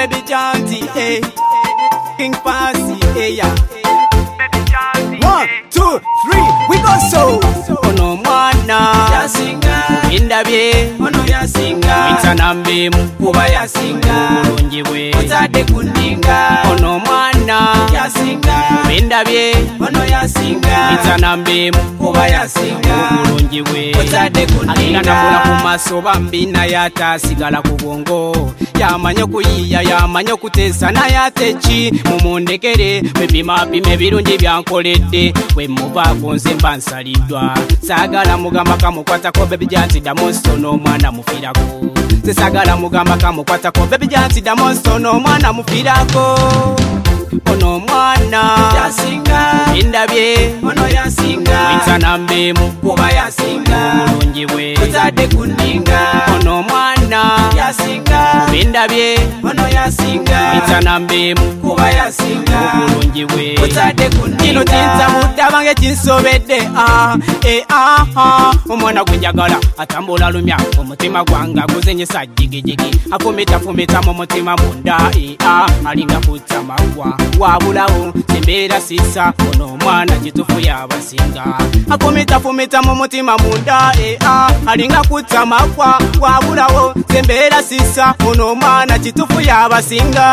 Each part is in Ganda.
baby Janty, eh. King Passy, eh, yeah. 1, 2, 3, we go so. Ono mwana yasinga indabye ono yasinga mitanambe mukuba yasinga bulungi bwe otadde kuninga ono mwana yasinga indabye ono yasinga mitanambe mukuba yasinga bulungi bwe otadde kuninga agenda ku maso bambi naye atasigala ku bwongo yamanyi okuyiiya yamanyi okuteesa naye ate ki mumundekere bwepimapima ebirungi byankoledde bwe muvaako nze mba nsaliddwa saagala mugamba kamukwatako baby Janty damonso n'omwana mufiirako sesagala mugamba kamukwatako baby Janty damonso n'omwana mufiirako ono mwana yasinga indabye ono yasinga mitanambe mukuba yasinga bulungi bwe otadde kuninga ono mwana yasinga indabye ono yasinga mitanambe mukuba yasinga bulungi bwe otadde kuninga kino kinza muddabange kinsobedde omwana gwenjagala atambula lumya omutima gwanga guzenyesa jigijigi afumita mu mutima munda alinga kutamagwa wabulawo sembeera sisa ono omwana kitufu yabasinga afumita mu mutima munda alinga kutamagwa wabulawo sembeera sisa ono omwana kitufu yabasinga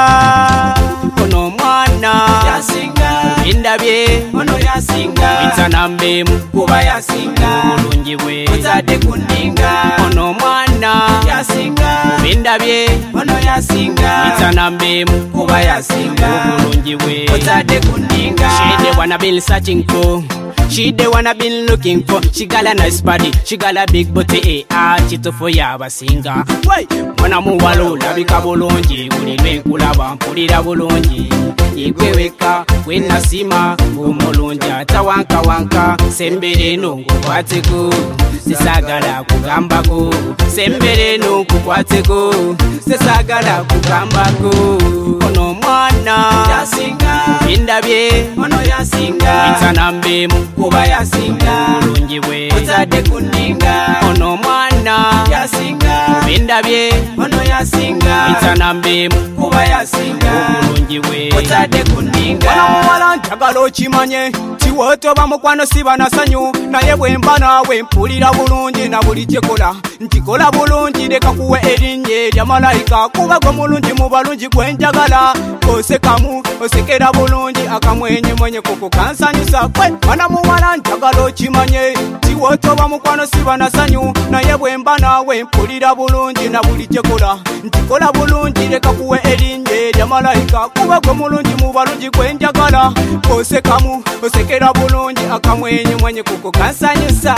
ono omwana yasinga indabye ono yasinga mitanambe mukuba yasinga bulungi bwe otadde kuninga ono omwana yasinga indabye ono yasinga mitanambe mukuba yasinga bulungi bwe otadde kuninga she the one I've been searching for. She the one I've been looking for. She got a nice body, she got a big booty, kitufu yabasinga. Mwana muwala olabika bulungi buli lwenkulaba mpulira bulungi igweweka wenasima omulungi atawankawanka sembere eno nkukwateko sesagala kugambako sembere eno nkukwateko sesagala kugambako ono mwana yasinga indabye ono yasinga mitanambe mukuba yasinga bulungi bwe otadde kuninga ono mwana yasinga indabye ono yasinga mitanambe mukuba yasinga bulungi bwe otadde kuninga muwala njagala okimanye tiwotoba mukwano siba nasanyu naye bwemba naawe mpulira bulungi na buli kyekola nkikola bulungi leka kuwe erinnya erya malayika kuba gwe mulungi mu balungi gwenjagala osekamu osekera bulungi akamwenyemwenye kuko kansanyusa kwe mwana muwala njagala okimanye tiwotoba mukwano siba nasanyu naye bwemba naawe mpulira bulungi na buli kyekola nkikola bulungi leka kuwe erinnya erya malayika kuba gwe mulungi mu balungi gwenjagala osekamu osekera bulungi akamwenyemwenye kuko kansanyusa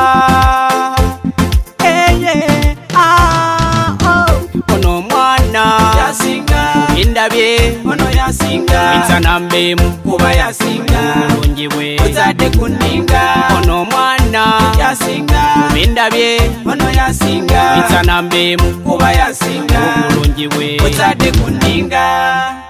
ono mwana yasinga indabye ono yasinga mitanambe mukuba yasinga bulungi bwe otadde kuninga ono mwana yasinga indabye ono yasinga mitanambe mukuba yasinga bulungi bwe otadde kuninga